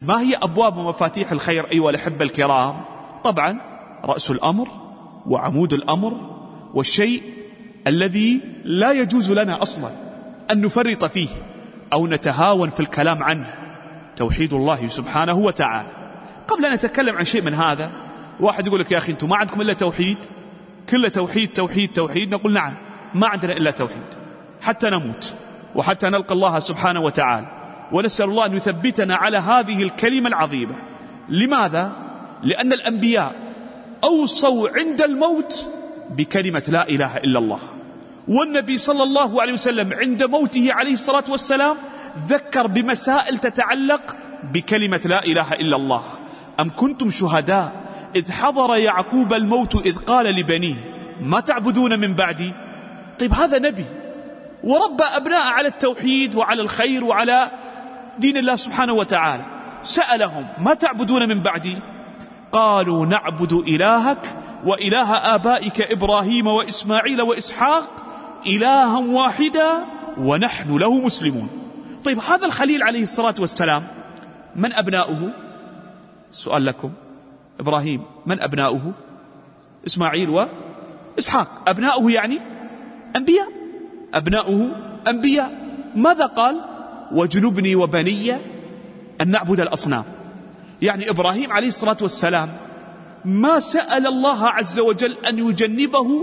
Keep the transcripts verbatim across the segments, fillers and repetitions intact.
ما هي أبواب ومفاتيح الخير أيها الأحبة الكرام؟ طبعا رأس الأمر وعمود الأمر والشيء الذي لا يجوز لنا أصلا أن نفرط فيه أو نتهاون في الكلام عنه، توحيد الله سبحانه وتعالى. قبل أن نتكلم عن شيء من هذا، واحد يقول لك يا أخي أنتم ما عندكم إلا توحيد، كل توحيد توحيد توحيد. نقول نعم، ما عندنا إلا توحيد حتى نموت وحتى نلقى الله سبحانه وتعالى، ونسأل الله أن يثبتنا على هذه الكلمة العظيمة. لماذا؟ لأن الأنبياء أوصوا عند الموت بكلمة لا إله إلا الله، والنبي صلى الله عليه وسلم عند موته عليه الصلاة والسلام ذكر بمسائل تتعلق بكلمة لا إله إلا الله. أم كنتم شهداء إذ حضر يعقوب الموت إذ قال لبنيه ما تعبدون من بعدي؟ طيب هذا نبي وربى أبناء على التوحيد وعلى الخير وعلى دين الله سبحانه وتعالى، سألهم ما تعبدون من بعدي؟ قالوا نعبد إلهك وإله آبائك إبراهيم وإسماعيل وإسحاق إلها واحدا ونحن له مسلمون. طيب هذا الخليل عليه الصلاة والسلام من أبناؤه؟ سؤال لكم، إبراهيم من أبناؤه؟ إسماعيل وإسحاق، أبناؤه يعني أنبياء، أبناؤه أنبياء. ماذا قال؟ وجنبني وبني أن نعبد الأصنام. يعني إبراهيم عليه الصلاة والسلام ما سأل الله عز وجل أن يجنبه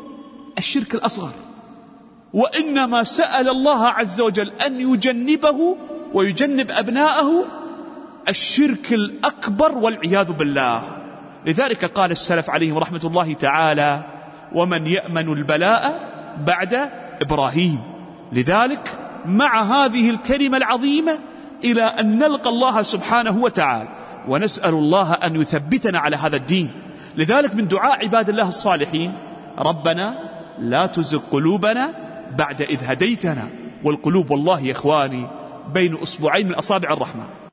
الشرك الأصغر، وإنما سأل الله عز وجل أن يجنبه ويجنب أبناءه الشرك الأكبر والعياذ بالله. لذلك قال السلف عليهم رحمة الله تعالى ومن يأمن البلاء بعد إبراهيم. لذلك مع هذه الكلمة العظيمة إلى أن نلقى الله سبحانه وتعالى، ونسأل الله أن يثبتنا على هذا الدين. لذلك من دعاء عباد الله الصالحين ربنا لا تزغ قلوبنا بعد إذ هديتنا، والقلوب والله يا إخواني بين أصبعين من أصابع الرحمن.